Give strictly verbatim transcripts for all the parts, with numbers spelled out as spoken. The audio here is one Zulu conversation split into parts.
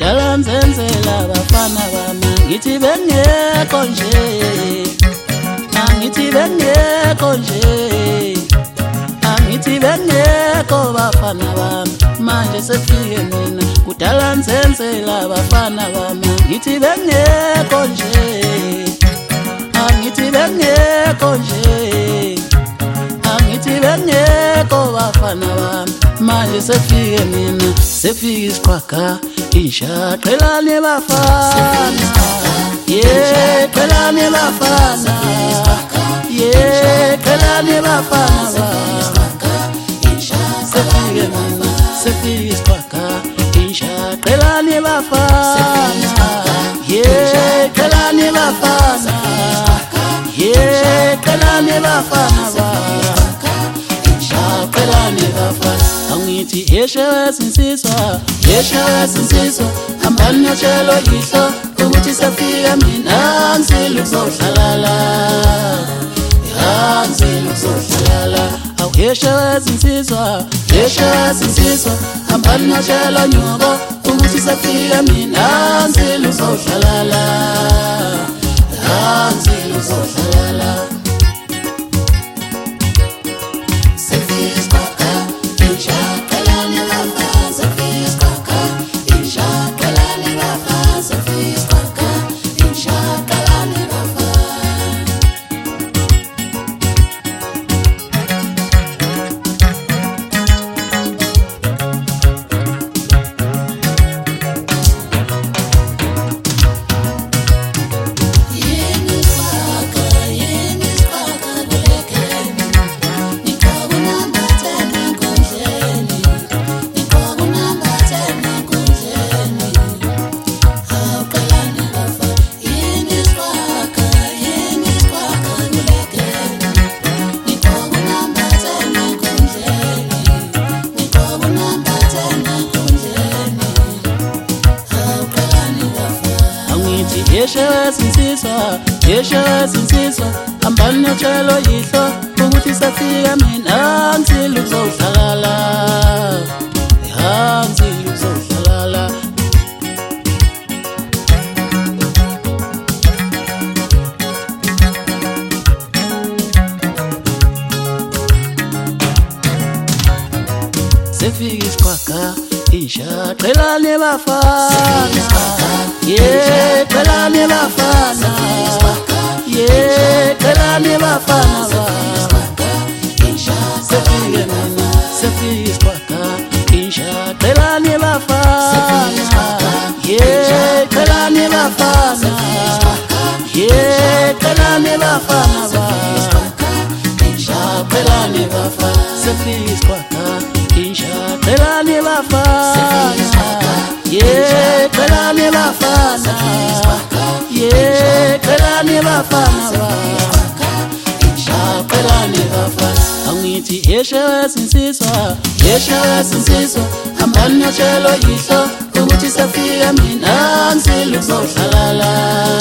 kudala nzenzela abafana bami ngithi bengekho nje angithi bengekho nje angithi bengekho bafana bami manje sefike mina kudala nzenzela abafana bami ngithi bengekho nje angithi bengekho nje angithi bengekho bafana bami manje sefike mina sefike isiqhwaga insha qhelane bafana yeah qhelane bafana yeah qhelane bafana sefike mina sefike isiqhwaga insha qhelane bafana yeah qhelane bafana yeah qhelane bafana qhelane bafana angithi yesha sinsizwa yesha sinsizwa hambani notshelo yihlo ukuthi safika mina ngizile ukuzohlala la ngizile ukuzohlala awu yesha sinsizwa yesha sinsizwa hambani notshelo nyoko ukuthi safika mina ngizile ukuzohlala la ngizile ukuzohlala yesha sinsizwa yesha sinsizwa hambani notshelo yihlo ukuthi safika mina ngizile ukuzohlala ya ngizile ukuzohlala sefike isiqhwaga insha qhelane bafana yeah qhelane bafana yeah qhelane bafana sefike mina sefike isiqhwaga insha qhelane bafana yeah qhelane bafana yeah qhelane bafana insha qhelane bafana sefike isiqhwaga insha qhelane bafana yeah qhelane bafana yeah qhelane bafana qhelane bafana angithi yesha sinsizwa yesha sinsizwa hambani notshelo yihlo ukuthi safika mina ngizile ukuzohlala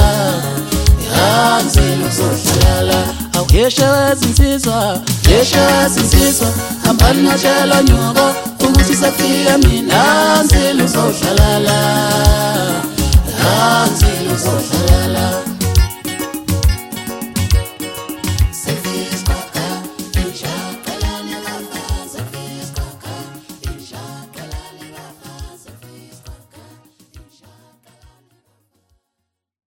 ya ngizile ukuzohlala awu yesha sinsizwa yesha sinsizwa hambani notshelo nyoko ukuthi safika mina ngizile ukuzohlala